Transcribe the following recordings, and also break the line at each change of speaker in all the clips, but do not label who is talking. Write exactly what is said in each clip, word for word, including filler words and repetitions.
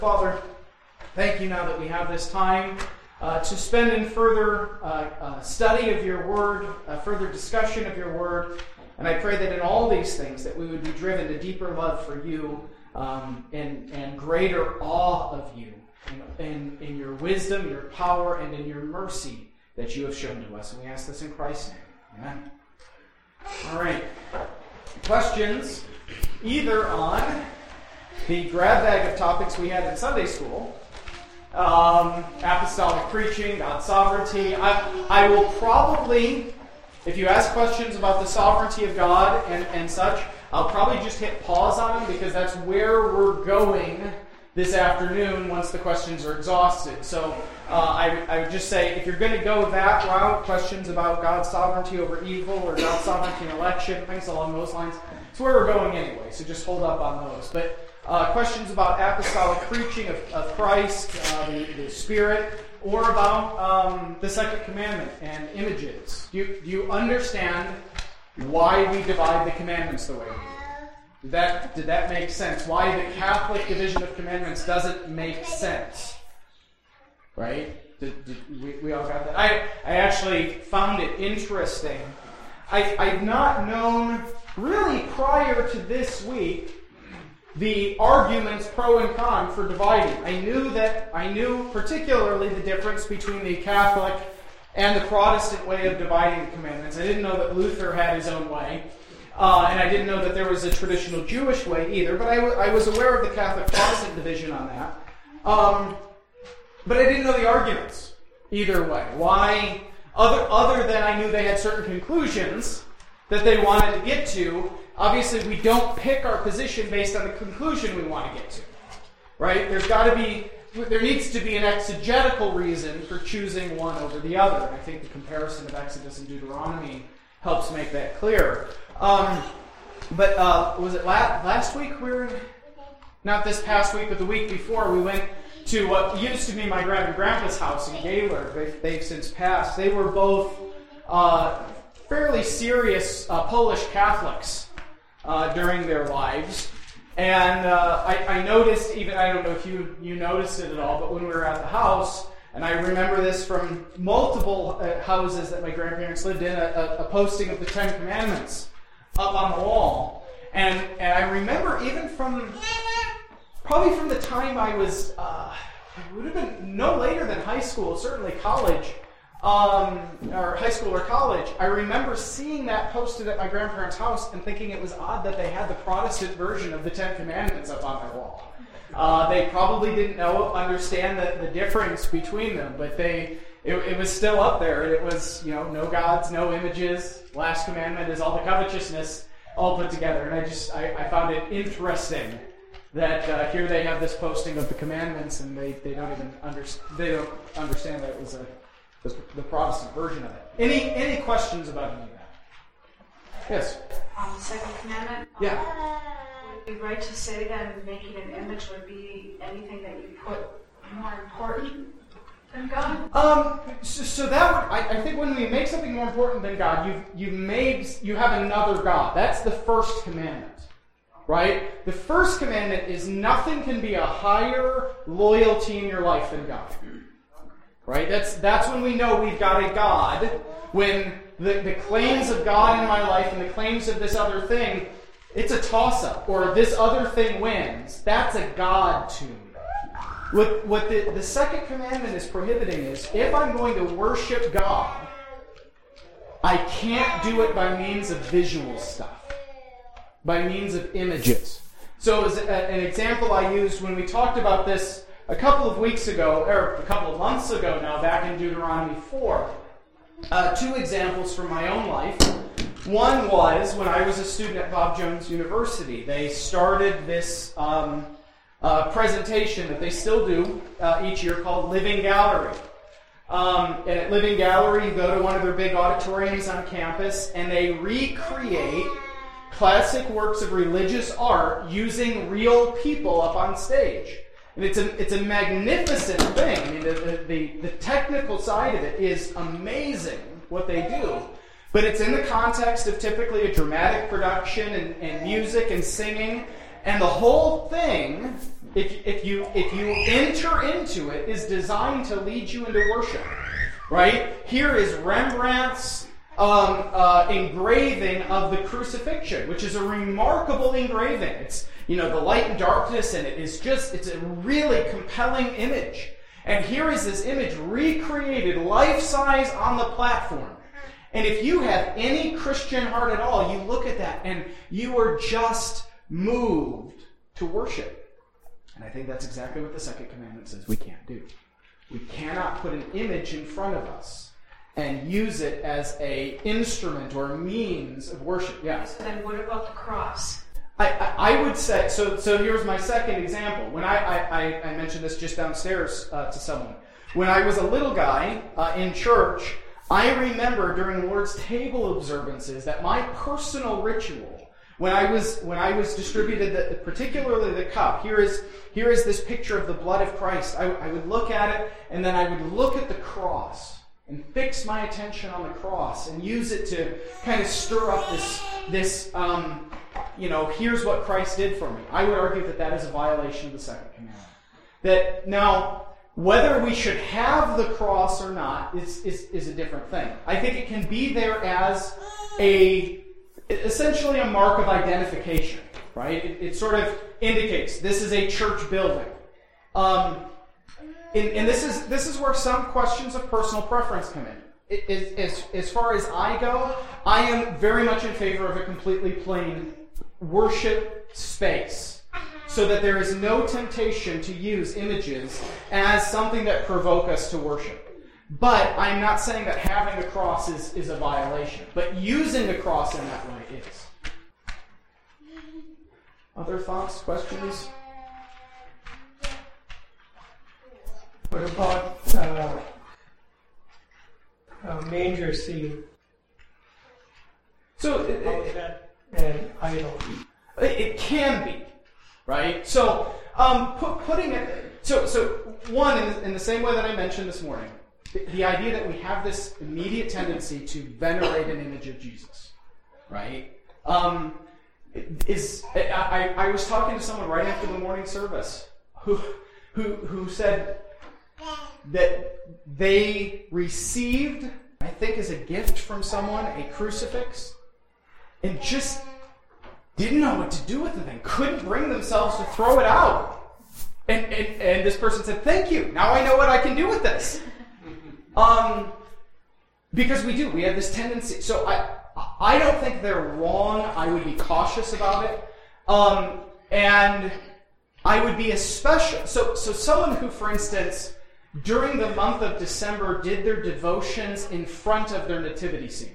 Father, thank you now that we have this time uh, to spend in further uh, uh, study of your word, uh, further discussion of your word. And I pray that in all these things that we would be driven to deeper love for you um, and, and greater awe of you in, in, in your wisdom, your power, and in your mercy that you have shown to us. And we ask this in Christ's name. Amen. All right. Questions either on the grab bag of topics we had in Sunday school, um, apostolic preaching, God's sovereignty. I, I will probably, if you ask questions about the sovereignty of God and, and such, I'll probably just hit pause on them because that's where we're going this afternoon once the questions are exhausted. So uh, I, I would just say, if you're going to go that route, questions about God's sovereignty over evil or God's sovereignty in election, things along those lines, it's where we're going anyway, so just hold up on those. But uh, questions about apostolic preaching of, of Christ, uh, the, the Spirit, or about um, the second commandment and images. Do you, do you understand why we divide the commandments the way we do? Did that, did that make sense? Why the Catholic division of commandments doesn't make sense? Right? Did, did, we, we all got that? I, I actually found it interesting. I, I've not known, really prior to this week, the arguments pro and con for dividing. I knew that, I knew particularly the difference between the Catholic and the Protestant way of dividing the commandments. I didn't know that Luther had his own way. Uh, and I didn't know that there was a traditional Jewish way either, but I, w- I was aware of the Catholic-Protestant division on that. Um, but I didn't know the arguments either way. Why, other, other than I knew they had certain conclusions that they wanted to get to. Obviously, we don't pick our position based on the conclusion we want to get to. Right? There's got to be, there needs to be an exegetical reason for choosing one over the other. And I think the comparison of Exodus and Deuteronomy helps make that clear. Um, but uh, was it last, last week we were, not this past week, but the week before, we went to what used to be my grand and grandpa's house in Gaylord. They've, they've since passed. They were both uh, fairly serious uh, Polish Catholics uh, during their lives. And uh, I, I noticed, even, I don't know if you, you noticed it at all, but when we were at the house, and I remember this from multiple uh, houses that my grandparents lived in, a, a posting of the Ten Commandments up on the wall. And, and I remember even from, probably from the time I was, uh, it would have been no later than high school, certainly college, um, or high school or college, I remember seeing that posted at my grandparents' house and thinking it was odd that they had the Protestant version of the Ten Commandments up on their wall. Uh, they probably didn't know, understand the, the difference between them, but they, it, it was still up there. It was, you know, no gods, no images. Last commandment is all the covetousness all put together. And I just, I, I found it interesting that uh, here they have this posting of the commandments, and they, they don't even under, they don't understand that it was a the, the Protestant version of it. Any any questions about any of that? Yes.
On the second commandment.
Yeah.
Would it be right to say that making an image would be anything that you put more important than God?
Um. So, so that would, I, I think when we make something more important than God, you you made you have another God. That's the first commandment, right? The first commandment is nothing can be a higher loyalty in your life than God. Right? That's that's when we know we've got a God. When the, the claims of God in my life and the claims of this other thing, it's a toss-up, or this other thing wins. That's a God to me. What, what the, the second commandment is prohibiting is, if I'm going to worship God, I can't do it by means of visual stuff, by means of images. So as a, an example I used when we talked about this a couple of weeks ago, or a couple of months ago now, back in Deuteronomy four, uh, two examples from my own life. One was when I was a student at Bob Jones University. They started this um, uh, presentation that they still do uh, each year called Living Gallery. Um, and at Living Gallery, you go to one of their big auditoriums on campus, and they recreate classic works of religious art using real people up on stage. And it's a it's a magnificent thing. I mean, the, the, the, the technical side of it is amazing, what they do. But it's in the context of typically a dramatic production and, and music and singing. And the whole thing, if, if you if you enter into it, is designed to lead you into worship. Right? Here is Rembrandt's um, uh, engraving of the crucifixion, which is a remarkable engraving. It's, you know, the light and darkness, and it is just, it's a really compelling image. And here is this image recreated life-size on the platform. And if you have any Christian heart at all, you look at that and you are just moved to worship. And I think that's exactly what the second commandment says we can't do. We cannot put an image in front of us and use it as a instrument or means of worship. Yes?
So then what about the cross?
I, I, I would say, so So here's my second example. When I, I, I mentioned this just downstairs uh, to someone. When I was a little guy uh, in church, I remember during Lord's Table observances that my personal ritual, when I was when I was distributed, the, particularly the cup, here is here is this picture of the blood of Christ. I, I would look at it, and then I would look at the cross and fix my attention on the cross and use it to kind of stir up this this um, you know, here's what Christ did for me. I would argue that that is a violation of the second commandment. That now, whether we should have the cross or not is, is, is a different thing. I think it can be there as a, essentially a mark of identification, right? It, it sort of indicates this is a church building. Um, and, and this is this is where some questions of personal preference come in. It, it, as, as far as I go, I am very much in favor of a completely plain worship space, so that there is no temptation to use images as something that provoke us to worship. But I'm not saying that having the cross is, is a violation, but using the cross in that way is. Other thoughts, questions?
What about uh, a manger scene?
So it,
How is that an idol?
It, it can be. Right? So, um, put, putting it, so, so one, in the, in the same way that I mentioned this morning, the, the idea that we have this immediate tendency to venerate an image of Jesus, right? Um, is I, I was talking to someone right after the morning service who, who, who said that they received, I think as a gift from someone, a crucifix, and just didn't know what to do with the thing, couldn't bring themselves to throw it out. And, and, and this person said, thank you, now I know what I can do with this. Um, because we do, we have this tendency. So I I don't think they're wrong. I would be cautious about it. Um, and I would be especially, so, so someone who, for instance, during the month of December did their devotions in front of their nativity scene.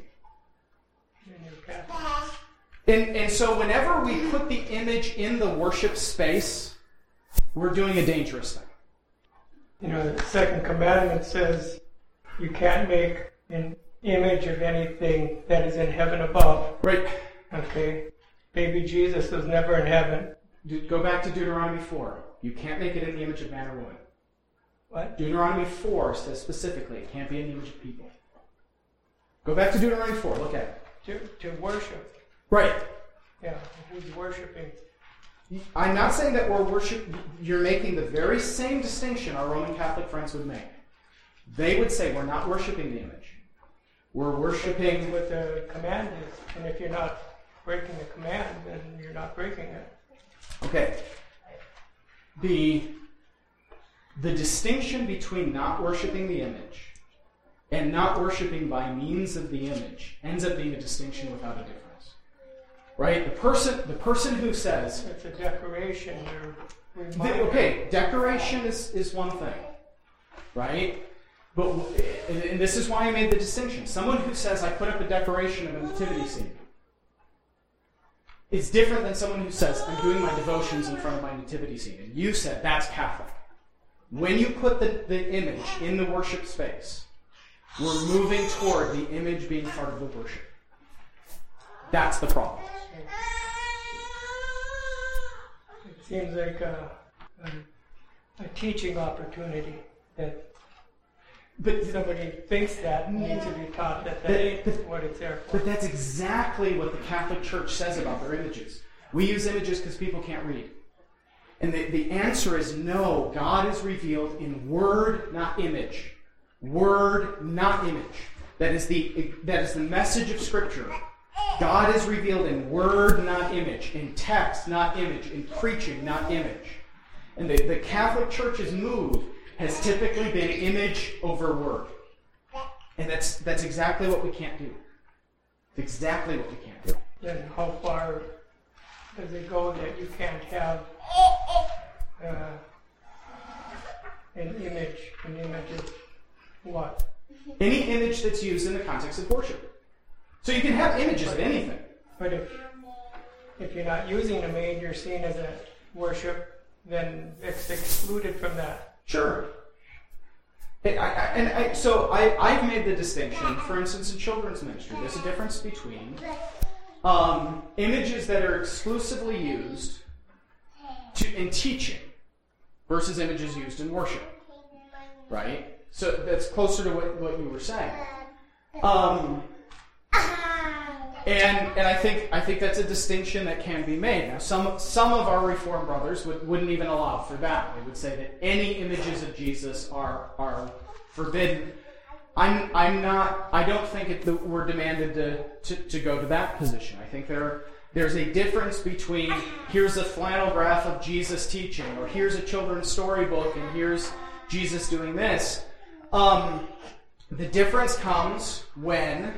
And, and so whenever we put the image in the worship space, we're doing a dangerous thing.
You know, the second commandment says you can't make an image of anything that is in heaven above.
Right.
Okay? Baby Jesus was never in heaven.
Go back to Deuteronomy four. You can't make it in the image of man or woman.
What?
Deuteronomy four says specifically it can't be in the image of people. Go back to Deuteronomy four. Look at it.
To, to worship.
Right.
Yeah, who's worshiping?
I'm not saying that we're worship. You're making the very same distinction our Roman Catholic friends would make. They would say we're not worshiping the image. We're worshiping
what the command is. And if you're not breaking the command, then you're not breaking it.
Okay. The, the distinction between not worshiping the image and not worshiping by means of the image ends up being a distinction without a difference. Right? The person the person who says...
It's a decoration. You're
the, okay, decoration is, is one thing. Right? But and, and this is why I made the distinction. Someone who says, I put up a decoration of a nativity scene, it's different than someone who says, I'm doing my devotions in front of my nativity scene. And you said, that's Catholic. When you put the, the image in the worship space, we're moving toward the image being part of the worship. That's the problem.
It seems like a, a, a teaching opportunity that but somebody thinks that needs to be taught that that ain't what it's there for.
But that's exactly what the Catholic Church says about their images. We use images because people can't read. And the, the answer is no. God is revealed in word, not image. Word, not image. That is the, that is the message of Scripture. God is revealed in word, not image. In text, not image. In preaching, not image. And the, the Catholic Church's move has typically been image over word. And that's that's exactly what we can't do. It's exactly what we can't do.
Then how far does it go that you can't have uh, an image? An image of what?
Any image that's used in the context of worship. So you can have images of anything.
But if if you're not using them and you're seen as a worship, then it's excluded from that.
Sure. And, I, and I, so I, I've made the distinction, for instance, in children's ministry, there's a difference between um, images that are exclusively used to, in teaching versus images used in worship. Right? So that's closer to what, what you were saying. Um, and and I think I think that's a distinction that can be made. Now, some some of our Reformed brothers would, wouldn't even allow for that. They would say that any images of Jesus are are forbidden. I'm I'm not. I don't think it, that we're demanded to, to, to go to that position. I think there there's a difference between here's a flannel graph of Jesus teaching, or here's a children's storybook, and here's Jesus doing this. Um, the difference comes when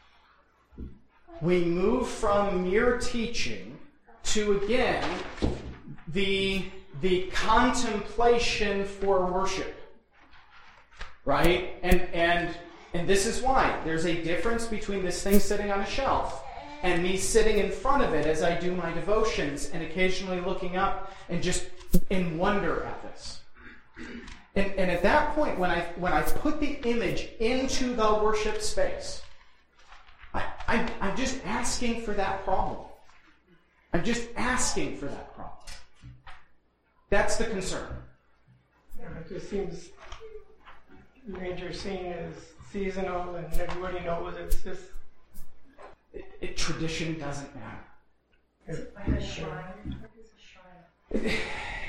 we move from mere teaching to, again, the, the contemplation for worship. Right? And, and, and this is why. There's a difference between this thing sitting on a shelf and me sitting in front of it as I do my devotions and occasionally looking up and just in wonder at this. And, and at that point, when I when I put the image into the worship space, I, I'm, I'm just asking for that problem. I'm just asking for that problem. That's the concern.
Yeah, it just seems major scene is seasonal and everybody knows it's just...
It, it, tradition doesn't matter.
Like a shrine. What is a shrine?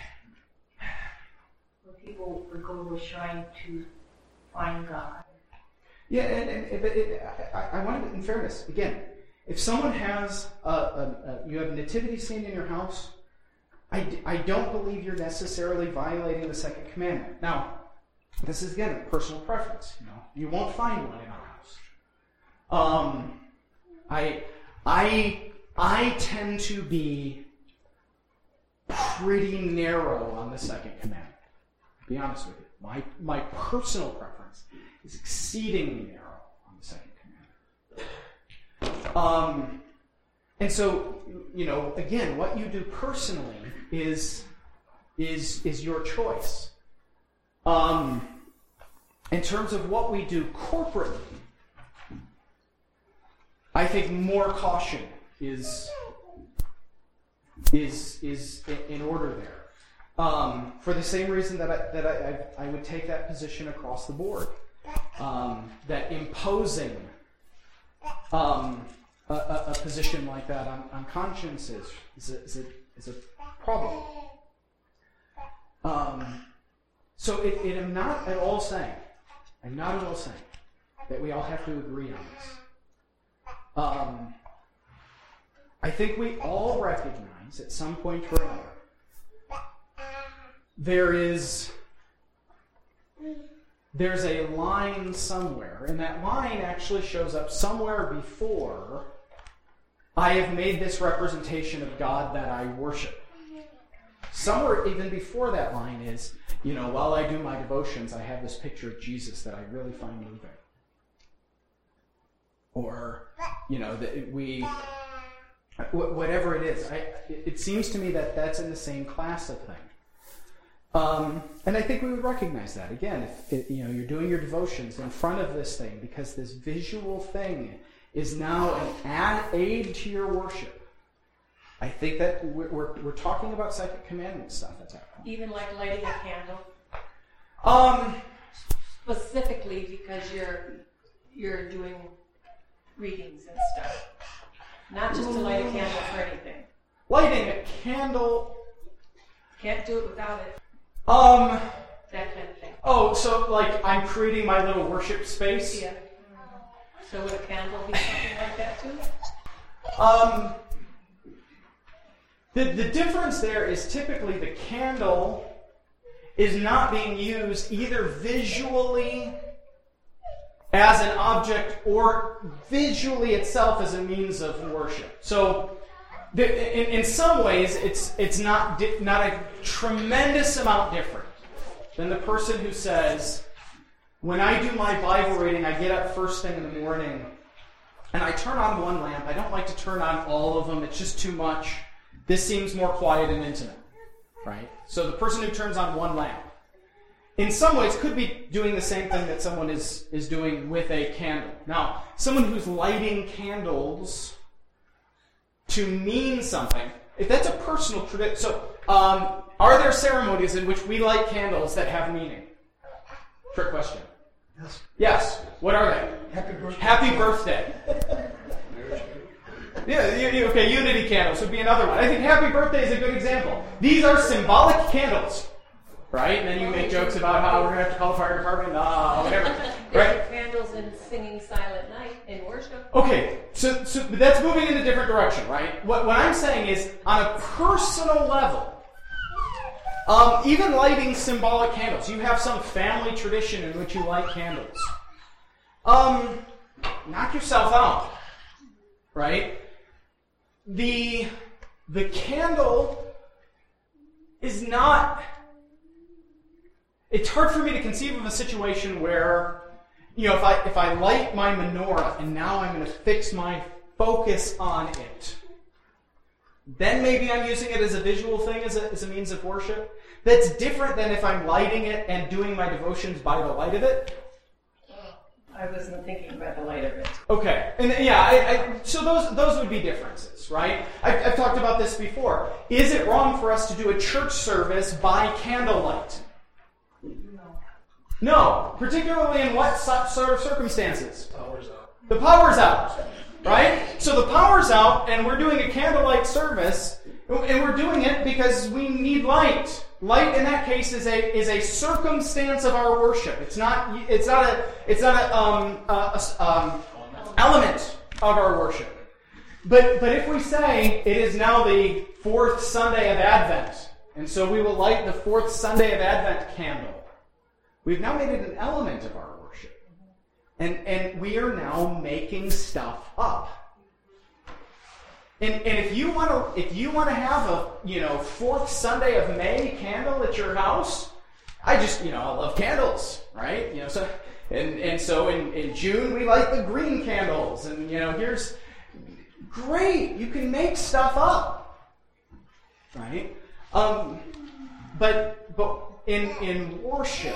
People would go to a shrine to find God.
Yeah, and, and it, it, I, I want to, in fairness, again, if someone has a, a, a, you have a nativity scene in your house, I, I don't believe you're necessarily violating the second commandment. Now, this is again a personal preference. You know, you won't find one in our house. Um, I, I, I tend to be pretty narrow on the second commandment. To be honest with you, my my personal preference is exceedingly narrow on the second commandment. Um, and so, you know, again, what you do personally is is is your choice. Um, in terms of what we do corporately, I think more caution is is is in order there. Um, for the same reason that I, that I, I, I would take that position across the board, um, that imposing um, a, a, a position like that on, on conscience is is a, is a, is a problem. Um, so it, it, I'm not at all saying, I'm not at all saying that we all have to agree on this. Um, I think we all recognize at some point or another there is there's a line somewhere, and that line actually shows up somewhere before I have made this representation of God that I worship. Somewhere even before that line is, you know, while I do my devotions, I have this picture of Jesus that I really find moving. Or, you know, that we, whatever it is. I, it seems to me that that's in the same class of thing. Um, and I think we would recognize that. Again, if it, you know, you're doing your devotions in front of this thing, because this visual thing is now an add, aid to your worship. I think that we're, we're, we're talking about Second Commandment stuff at that point.
Even like lighting a candle?
Um,
Specifically because you're you're doing readings and stuff. Not just to light a candle for anything.
Lighting a candle...
Can't do it without it.
Um.
That kind of thing.
Oh, so like I'm creating my little worship space.
Yeah. So would a candle be something like that too?
Um. The the difference there is typically the candle is not being used either visually as an object or visually itself as a means of worship. So, the, in, in some ways, it's it's not di- not a tremendous amount different than the person who says, when I do my Bible reading, I get up first thing in the morning and I turn on one lamp. I don't like to turn on all of them. It's just too much. This seems more quiet and intimate, right? So the person who turns on one lamp, in some ways, could be doing the same thing that someone is, is doing with a candle. Now, someone who's lighting candles to mean something, if that's a personal tradition, so um, are there ceremonies in which we light candles that have meaning? Trick question.
Yes.
Yes. What are they?
Happy birthday.
Happy birthday. Yeah, you, you, okay, unity candles would be another one. I think happy birthday is a good example. These are symbolic candles, right? And then you make jokes about how we're going to have to call the fire department, uh, whatever, right?
Candles and singing Silent Night in worship.
Okay, so, so that's moving in a different direction, right? What, what I'm saying is, on a personal level, um, even lighting symbolic candles, you have some family tradition in which you light candles. Um, knock yourself out, right? The the candle is not... It's hard for me to conceive of a situation where, you know, if I if I light my menorah and now I'm going to fix my focus on it, then maybe I'm using it as a visual thing, as a, as a means of worship. That's different than if I'm lighting it and doing my devotions by the light of it.
I wasn't thinking about the light of it.
Okay, and yeah, I, I, so those those would be differences, right? I've, I've talked about this before. Is it wrong for us to do a church service by candlelight?
No.
No, particularly in what sort of circumstances?
Power's out.
The power's out, right? So the power's out, and we're doing a candlelight service, and we're doing it because we need light. Light in that case is a is a circumstance of our worship. It's not it's not a it's not a um, a, a, um element of our worship. But but if we say it is now the fourth Sunday of Advent, and so we will light the fourth Sunday of Advent candle, we've now made it an element of our worship, and and we are now making stuff up. And, and if you want to, if you want to have a, you know, fourth Sunday of May candle at your house, I just, you know, I love candles, right? You know, so and and so in, in June we light the green candles, and you know, here's great. You can make stuff up, right? Um, but but in in worship,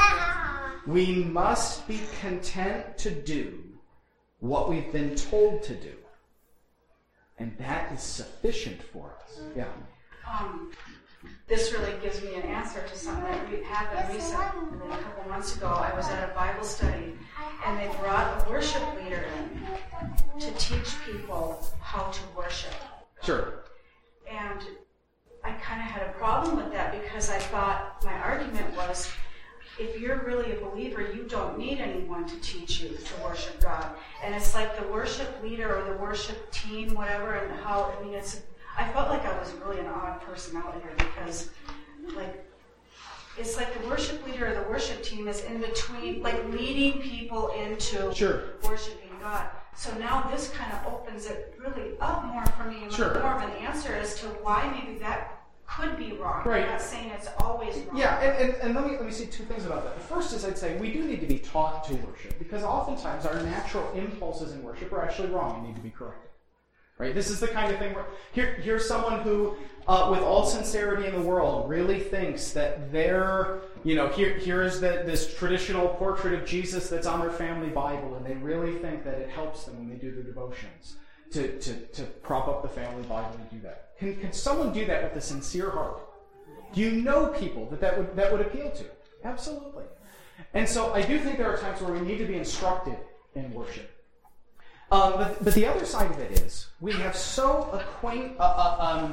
we must be content to do what we've been told to do. And that is sufficient for us. Yeah.
Um, this really gives me an answer to something that we happened recently. A couple months ago, I was at a Bible study, and they brought a worship leader in to teach people how to worship.
Sure.
And I kind of had a problem with that because I thought my argument was, if you're really a believer, you don't need anyone to teach you to worship God. And it's like the worship leader or the worship team, whatever, and how, I mean, it's, I felt like I was really an odd person out here because, like, it's like the worship leader or the worship team is in between, like, leading people into
Sure.
worshiping God. So now this kind of opens it really up more for me, and
Sure.
more of an answer as to why maybe that could be wrong.
Right.
I'm not saying it's always wrong.
Yeah, and, and, and let me let me say two things about that. The first is I'd say we do need to be taught to worship because oftentimes our natural impulses in worship are actually wrong and need to be corrected. Right? This is the kind of thing where here here's someone who, uh, with all sincerity in the world, really thinks that they're, you know, here here is the, this traditional portrait of Jesus that's on their family Bible, and they really think that it helps them when they do their devotions to to, to prop up the family Bible and do that. Can, can someone do that with a sincere heart? Do you know people that that would, that would appeal to? Absolutely. And so I do think there are times where we need to be instructed in worship. Um, but, but the other side of it is we have so acquaint, uh, uh, um,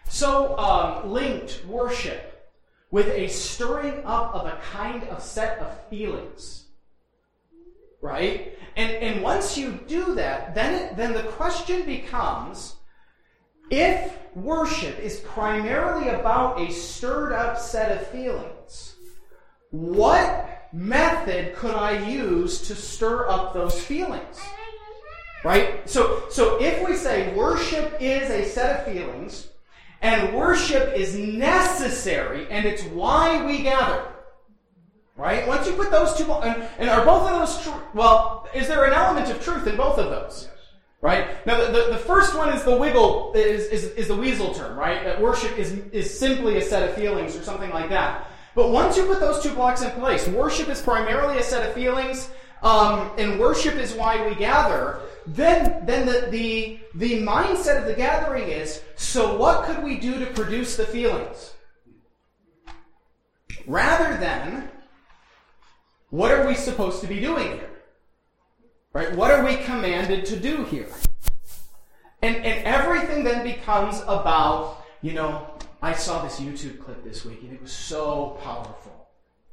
so um, linked worship with a stirring up of a kind of set of feelings. Right? And and once you do that, then it, then the question becomes, if worship is primarily about a stirred up set of feelings, what method could I use to stir up those feelings? Right? So, so if we say worship is a set of feelings, and worship is necessary, and it's why we gather, right? Once you put those two, and, and are both of those true? Well, is there an element of truth in both of those? Right? Now, the, the, the first one is the wiggle, is, is, is the weasel term, right? That worship is, is simply a set of feelings or something like that. But once you put those two blocks in place, worship is primarily a set of feelings, um, and worship is why we gather, then, then the, the, the mindset of the gathering is, so what could we do to produce the feelings? Rather than, what are we supposed to be doing here? Right? What are we commanded to do here? And, and everything then becomes about, you know, I saw this YouTube clip this week and it was so powerful.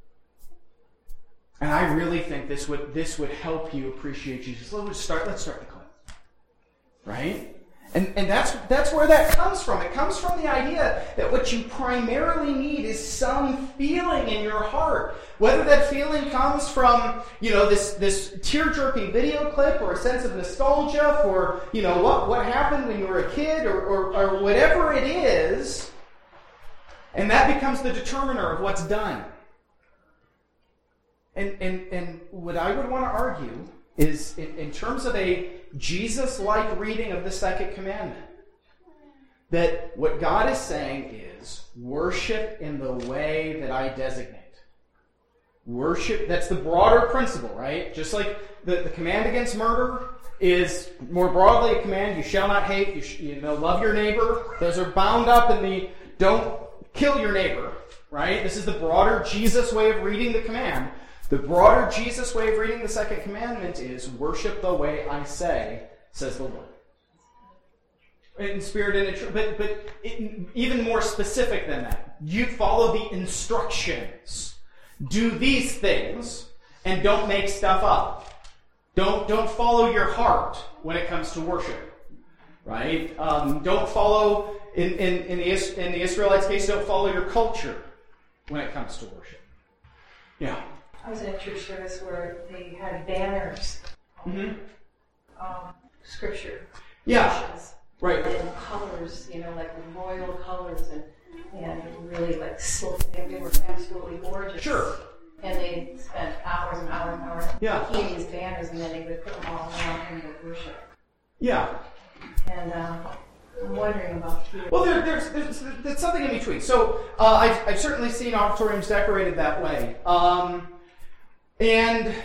And I really think this would this would help you appreciate Jesus. Let's start, let's start the clip. Right? And, and that's that's where that comes from. It comes from the idea that what you primarily need is some feeling in your heart. Whether that feeling comes from, you know, this, this tear-jerking video clip or a sense of nostalgia for, you know, what, what happened when you were a kid or, or, or whatever it is, and that becomes the determiner of what's done. And, and, and what I would want to argue is, in, in terms of a Jesus-like reading of the second commandment, that what God is saying is worship in the way that I designate. Worship, that's the broader principle, right? Just like the, the command against murder is more broadly a command, you shall not hate, you, sh- you know, love your neighbor. Those are bound up in the don't kill your neighbor, right? This is the broader Jesus way of reading the command. The broader Jesus way of reading the second commandment is worship the way I say, says the Lord. In spirit and in truth, but, but it, even more specific than that. You follow the instructions. Do these things and don't make stuff up. Don't, don't follow your heart when it comes to worship. Right? Um, don't follow, in, in, in, the, in the Israelites' case, don't follow your culture when it comes to worship. Yeah.
I was in a church service where they had banners,
Mm-hmm.
um, scripture,
Yeah.
verses,
Right.
and colors, you know, like royal colors, and and really like silk. They were absolutely gorgeous.
Sure.
And they spent hours and hours and hours
Yeah.
making these banners, and then they would put them all around in the worship.
Yeah.
And uh, I'm wondering about here.
Well, there, there's, there's, there's something in between. So uh, I've, I've certainly seen auditoriums decorated that way. Um, and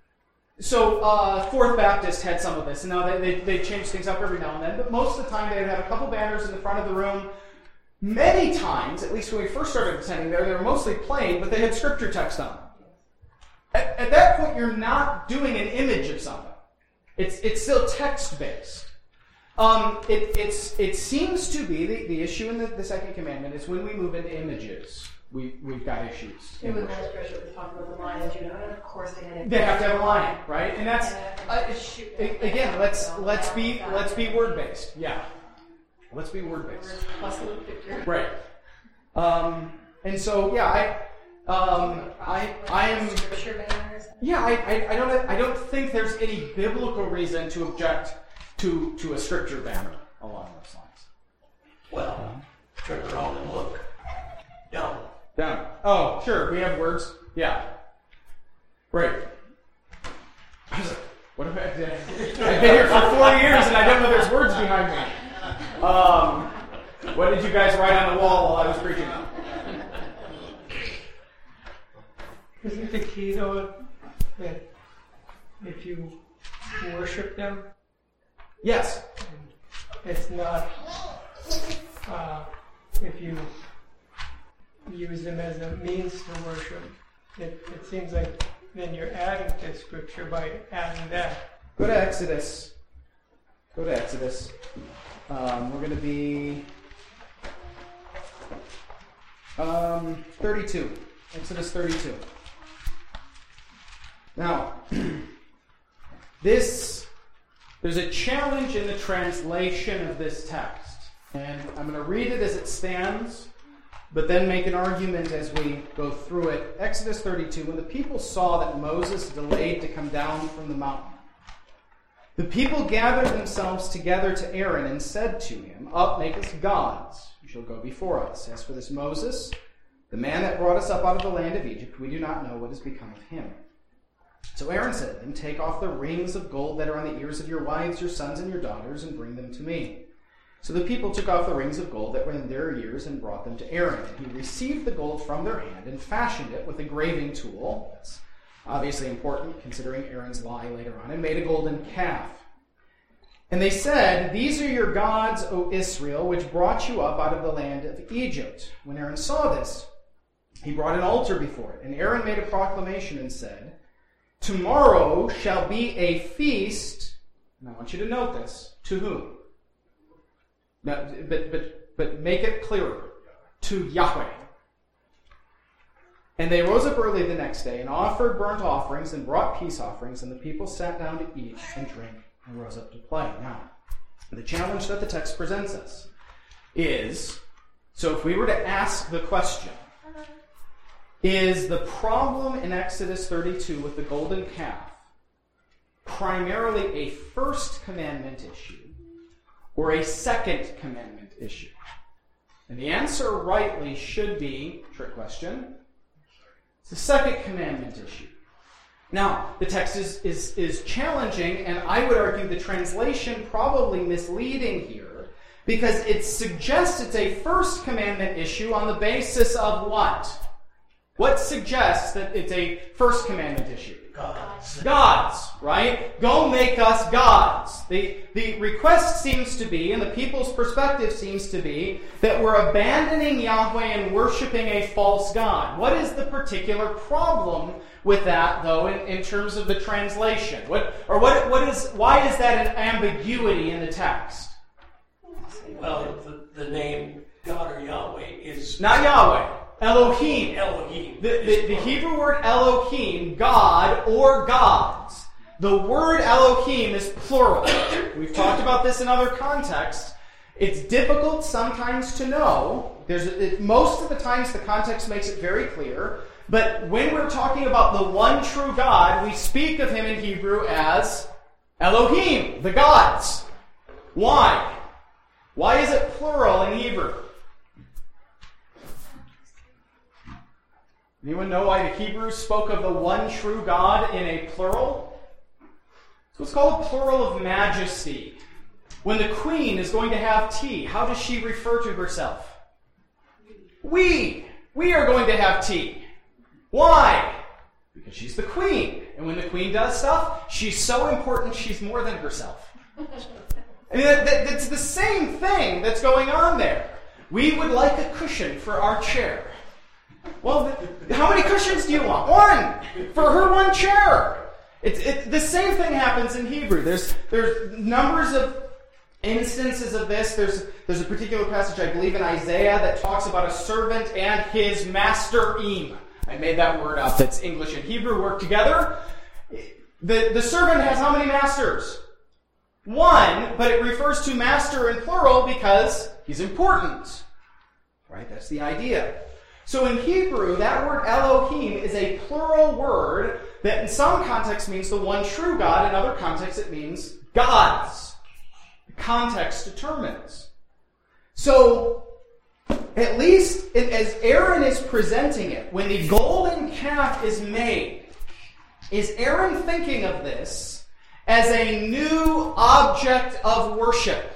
so uh, Fourth Baptist had some of this. And now they, they, they change things up every now and then. But most of the time they would have a couple banners in the front of the room. Many times, at least when we first started attending there, they were mostly plain, but they had scripture text on them. At, at that point, you're not doing an image of something. It's it's still text-based. Um, it, it's, it seems to be, the, the issue in the, the second commandment is when we move into images, we, we've got issues.
It was last scripture we talked about the lions, you know, and of course they had.
They have to have a lion, right? And that's,
And,
uh,
uh, shoot,
a- again, let's let's be let's be word-based. Yeah. Let's be word-based.
Plus a little picture.
Right. Um, and so, yeah, I, um, I, I am.
Scripture banners.
Yeah, I, I, I don't, I don't think there's any biblical reason to object to, to a scripture banner along those lines.
Well, turn around and look. Down.
Down. Oh, sure. We have words. Yeah. Right. I was like, what have I? I've been here for four years and I don't know there's words behind me. Um, what did you guys write on the wall while I was preaching?
Isn't the key though that if you worship them,
Yes.
it's not uh, if you use them as a means to worship. It, it seems like then you're adding to Scripture by adding that.
Go to Exodus. Go to Exodus. Um, we're going to be Um, thirty-two. Exodus thirty-two. Now, this, there's a challenge in the translation of this text. And I'm going to read it as it stands, but then make an argument as we go through it. Exodus thirty-two. When the people saw that Moses delayed to come down from the mountain, the people gathered themselves together to Aaron and said to him, "Up, make us gods, who shall go before us. As for this Moses, the man that brought us up out of the land of Egypt, we do not know what has become of him." So Aaron said to them, "Take off the rings of gold that are on the ears of your wives, your sons, and your daughters, and bring them to me." So the people took off the rings of gold that were in their ears and brought them to Aaron. And he received the gold from their hand and fashioned it with a graving tool. That's obviously important, considering Aaron's lie later on, and made a golden calf. And they said, "These are your gods, O Israel, which brought you up out of the land of Egypt." When Aaron saw this, he brought an altar before it. And Aaron made a proclamation and said, "Tomorrow shall be a feast," and I want you to note this, to whom? No, but, but, but make it clearer, to Yahweh. And they rose up early the next day and offered burnt offerings and brought peace offerings, and the people sat down to eat and drink and rose up to play. Now, the challenge that the text presents us is, so if we were to ask the question, is the problem in Exodus thirty-two with the golden calf primarily a first commandment issue or a second commandment issue? And the answer rightly should be, trick question, it's a second commandment issue. Now, the text is, is, is challenging, and I would argue the translation probably misleading here, because it suggests it's a first commandment issue on the basis of what? What suggests that it's a first commandment issue?
Gods.
Gods, right? Go make us gods. The, the request seems to be, and the people's perspective seems to be, that we're abandoning Yahweh and worshiping a false god. What is the particular problem with that, though, in, in terms of the translation? What or what what is why is that an ambiguity in the text?
Well, the, the name God or Yahweh is
Not Yahweh. Elohim.
Elohim.
The, the, the Hebrew word Elohim, God or gods. The word Elohim is plural. We've talked about this in other contexts. It's difficult sometimes to know. There's it, most of the times the context makes it very clear. But when we're talking about the one true God, we speak of him in Hebrew as Elohim, the gods. Why? Why is it plural in Hebrew? Anyone know why the Hebrews spoke of the one true God in a plural? It's what's called a plural of majesty. When the queen is going to have tea, how does she refer to herself? We. We are going to have tea. Why? Because she's the queen. And when the queen does stuff, she's so important she's more than herself. I mean, that, that, that's the same thing that's going on there. We would like a cushion for our chair. Well, how many cushions do you want? One! For her one chair! It's it, the same thing happens in Hebrew. There's there's numbers of instances of this. There's there's a particular passage, I believe, in Isaiah that talks about a servant and his master-im. I made that word up. That's English and Hebrew work together. The, the servant has how many masters? One, but it refers to master in plural because he's important. Right? That's the idea. So in Hebrew, that word Elohim is a plural word that in some contexts means the one true God. In other contexts, it means gods. The context determines. So, at least as Aaron is presenting it, when the golden calf is made, is Aaron thinking of this as a new object of worship?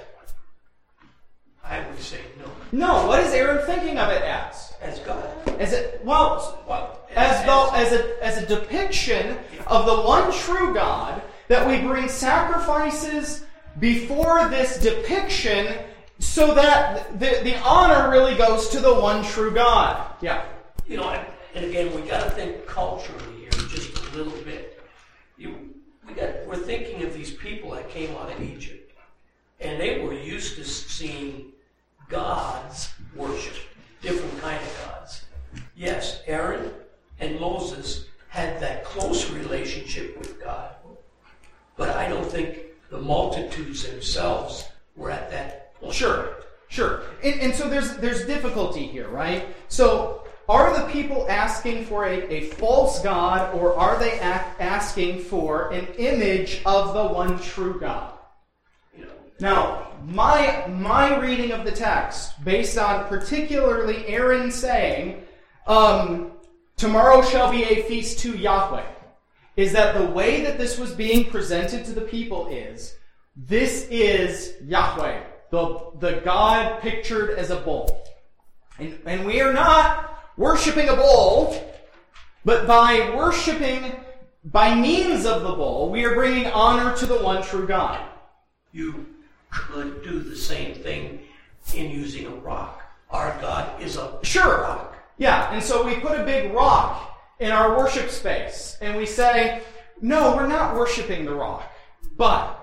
I would say no.
No, what is Aaron thinking of it as?
As God.
As a, well,
Well,
as
as,
though as a as a depiction of the one true God, that we bring sacrifices before this depiction so that the, the honor really goes to the one true God. Yeah.
You know, and, and again, we got to think culturally here just a little bit. You, we got, we're thinking of these people that came out of Egypt, and they were used to seeing gods worshipped. different kind of gods. Yes, Aaron and Moses had that close relationship with God, but I don't think the multitudes themselves were at that point.
Sure, sure. And, and so there's there's difficulty here, right? So are the people asking for a, a false God, or are they a- asking for an image of the one true God?
You know,
Now, my my reading of the text, based on particularly Aaron saying, um, tomorrow shall be a feast to Yahweh, is that the way that this was being presented to the people is, this is Yahweh, the, the God pictured as a bull. And, and we are not worshipping a bull, but by worshipping, by means of the bull, we are bringing honor to the one true God.
you could do the same thing in using a rock. Our God is a
Sure.
rock.
Yeah, and so we put a big rock in our worship space, and we say, no, we're not worshiping the rock, but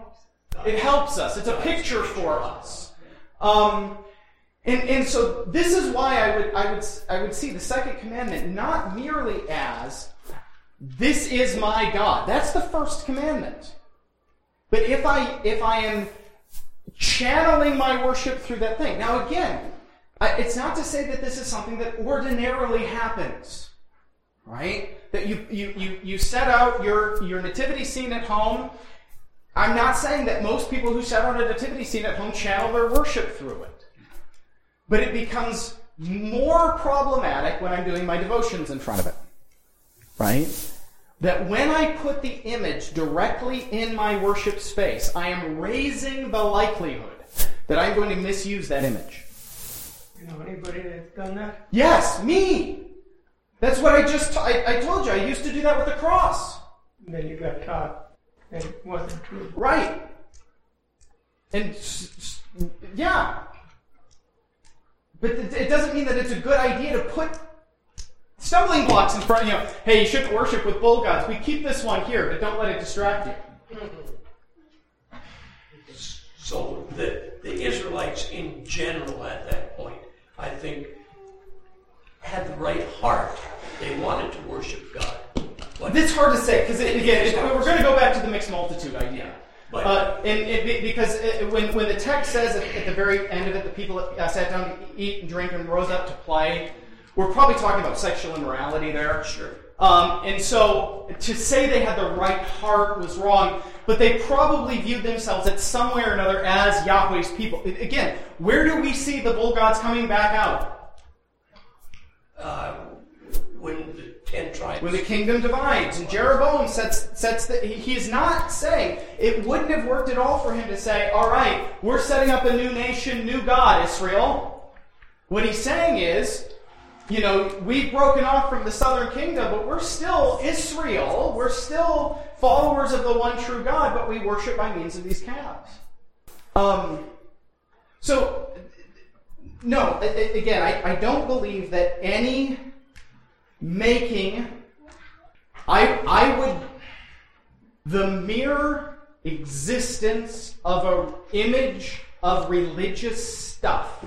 it helps us. It's a picture for us. Um, and, and so this is why I would I would I would see the second commandment not merely as, this is my God. That's the first commandment. But if I if I am channeling my worship through that thing. Now again, I, it's not to say that this is something that ordinarily happens. Right? That you you you, you set out your, your nativity scene at home. I'm not saying that most people who set out a nativity scene at home channel their worship through it. But it becomes more problematic when I'm doing my devotions in front of it. Right? That when I put the image directly in my worship space, I am raising the likelihood that I'm going to misuse that image.
You know anybody that's done that?
Yes, me! That's what I just t- I, I told you. I used to do that with the cross.
And then you got taught that it wasn't true.
Right. And s- s- yeah. But it, it doesn't mean that it's a good idea to put stumbling blocks in front of you. Know, hey, you shouldn't worship with bull gods. We keep this one here, but don't let it distract you.
So the, the Israelites in general at that point, I think, had the right heart. They wanted to worship God. But
It's hard to say, because again, it, we're going to go back to the mixed multitude idea.
But-
Uh, and it, because it, when, when the text says at, at the very end of it, the people uh, sat down to eat and drink and rose up to play, we're probably talking about sexual immorality there.
Sure.
Um, and so to say they had the right heart was wrong, but they probably viewed themselves at some way or another as Yahweh's people. Again, where do we see the bull gods coming back out?
Uh, when the ten tribes...
When the kingdom divides, and Jeroboam sets sets the, he is not saying, it wouldn't have worked at all for him to say, all right, we're setting up a new nation, new God, Israel. What he's saying is, you know, we've broken off from the southern kingdom, but we're still Israel. We're still followers of the one true God, but we worship by means of these calves. Um, so, no, again, I, I don't believe that any making, I, I would, the mere existence of an image of religious stuff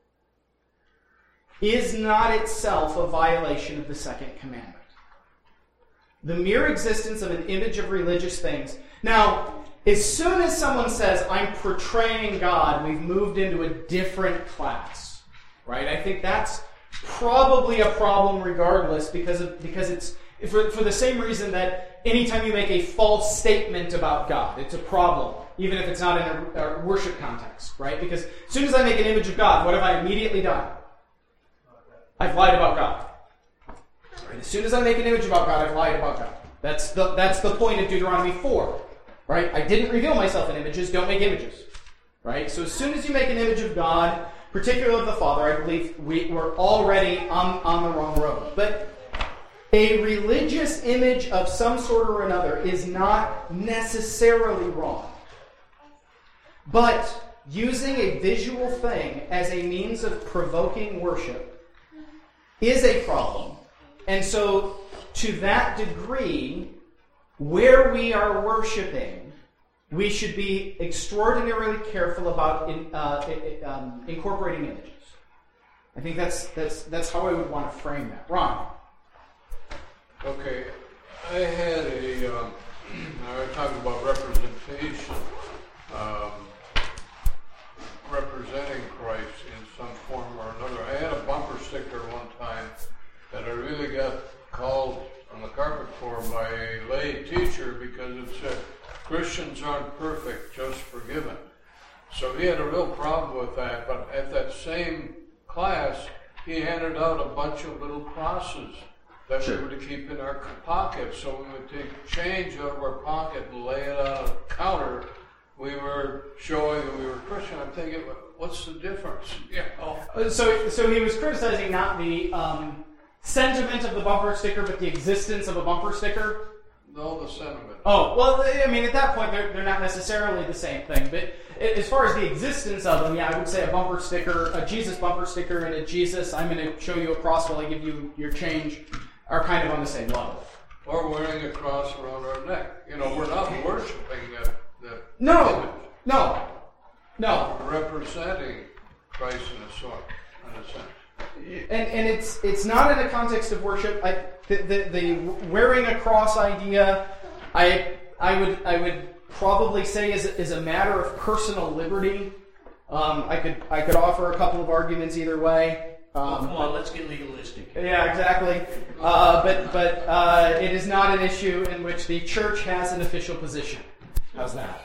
is not itself a violation of the second commandment. The mere existence of an image of religious things. Now, as soon as someone says, I'm portraying God, we've moved into a different class. Right? I think that's probably a problem regardless, because of, because it's for, for the same reason that anytime you make a false statement about God, it's a problem, even if it's not in a, a worship context, right? Because as soon as I make an image of God, what have I immediately done? I've lied about God. Right? As soon as I make an image about God, I've lied about God. That's the that's the point of Deuteronomy four, right? I didn't reveal myself in images. Don't make images, right? So as soon as you make an image of God, particularly of the Father, I believe we, we're already on, on the wrong road. But a religious image of some sort or another is not necessarily wrong. But using a visual thing as a means of provoking worship is a problem. And so, to that degree, where we are worshiping, we should be extraordinarily careful about in, uh, um, incorporating images. I think that's that's that's how I would want to frame that. Ron.
Okay, I had a, um, I was talking about representation, um, representing Christ in some form or another. I had a bumper sticker one time that I really got called on the carpet for by a lay teacher because it said, Christians aren't perfect, just forgiven. So he had a real problem with that, but at that same class, he handed out a bunch of little crosses that
Sure.
we were to keep in our pockets. So we would take change out of our pocket and lay it on a counter. We were showing that we were Christian. I'm thinking, what's the difference? You know?
So, so he was criticizing not the um, sentiment of the bumper sticker, but the existence of a bumper sticker.
No, the sentiment.
Oh, well, I mean, at that point, they're, they're not necessarily the same thing. But as far as the existence of them, yeah, I would say a bumper sticker, a Jesus bumper sticker, and a Jesus, I'm going to show you a cross while I give you your change, are kind of on the same level.
Or wearing a cross around our neck. You know, we're not worshiping that, that
No,
image.
no, no.
We're representing Christ in a sort, in a sense.
And and it's it's not in the context of worship. I, the, the the wearing a cross idea, I I would I would probably say is is a matter of personal liberty. Um, I could I could offer a couple of arguments either way. Um,
Oh, come on, let's get legalistic.
Yeah, exactly. Uh, but but uh, it is not an issue in which the church has an official position. How's that?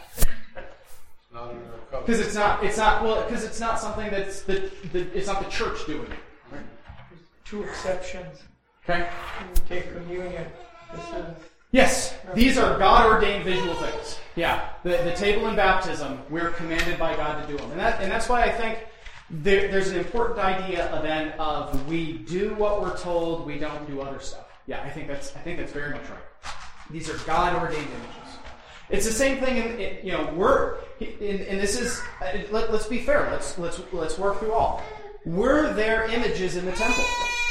Not in our covenant.
Because it's not it's not well because it's not something that's the, the it's not the church doing it.
Two exceptions.
Okay.
When you take communion, this is
Yes, these are God-ordained visual things. Yeah, the, the table and baptism, we're commanded by God to do them. And that and that's why I think there, there's an important idea then of we do what we're told, we don't do other stuff. Yeah, I think that's I think that's very much right. These are God-ordained images. It's the same thing in, in you know, we're in, and this is uh, let, let's be fair, let's let's let's work through all. Were there images in the temple?